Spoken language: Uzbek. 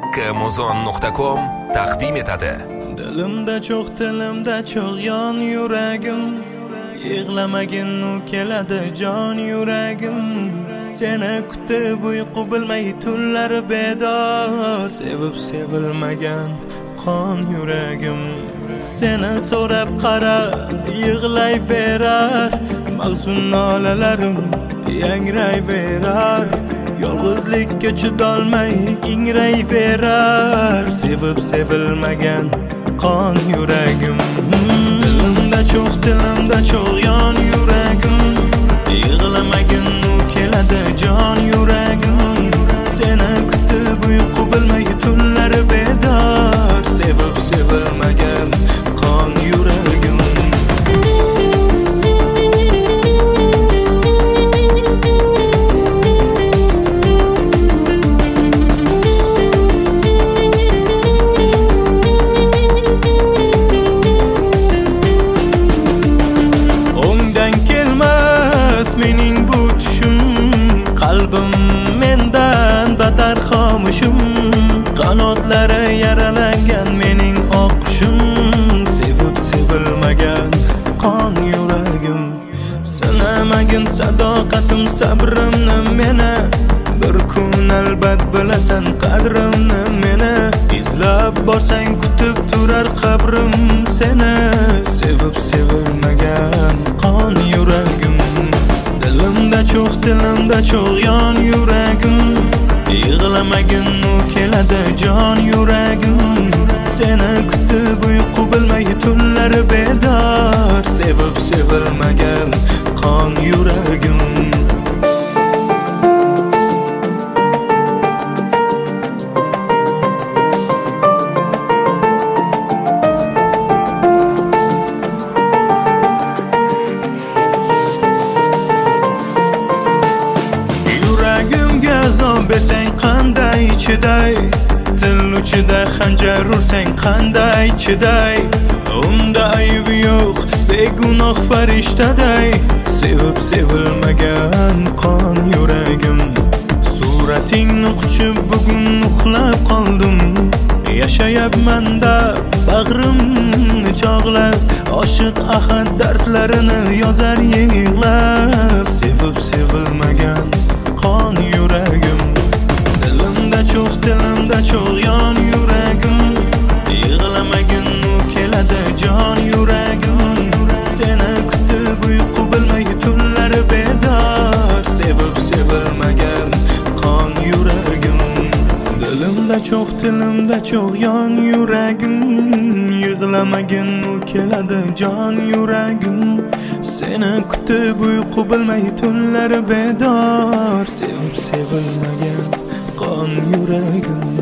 haqqimuzon.com taqdim etadi. Dilimda cho'q yon yuragim, yig'lamagin u keladi jon yuragim. Seni kutib uyqu bilmay tunlar bedor, sevib sevilmagan qon yuragim. Seni so'rab qara yig'layverar, mahzun nolalarim yangrayverar. Yolg'izlikka chidolmay ingrayverar, sevib sevilmagan qon yuragim. Dilimda cho'q yon yuragim, yig'lamagin u keladi jon yuragim. Seni kutib uyqu bilmay tunlar bedor, sevib sevilmagan qon yuragim. Qalbim mendan battar xomushim, qanotlari yaralangan mening oqishim. Sevib sevilmagan qon yuragim. Sinamagin sadoqatim sabrimni meni, bir kun albat bilasan qadrimni meni. Izlab borsang kutib turar qabrim seni, sevib sevilmagan qon yuragim. Dilimda cho'q yon yuragim, yig'lamagin u keladi jon yuragim. Seni kutib uyqu bilmay tunlar bedor, sevib sevilmagan qon yuragim. Bersang qanday chiday, til uchida xanjar ursang qanday chiday. Unda ayb yo'q, begunoh farishtaday, sevib sevilmagan qon yuragim. Suratingni quchib bugun uxlab qoldim, yashayapman-da bag'rimni chog'lab, oshiq ahad dardlarini yozar yig'lab. Sevib sevilmagan qon yuragim. Dilimda cho'q yon yuragim, yig'lamagin u keladi jon yuragim. Seni kutib uyqu bilmay tunlar bedor, sevib sevilmagan qon yuragim. Dilimda cho'q yon yuragim, yig'lamagin u keladi jon yuragim. Seni kutib uyqu bilmay tunlar bedor, sevib sevilmagan qon yuragim.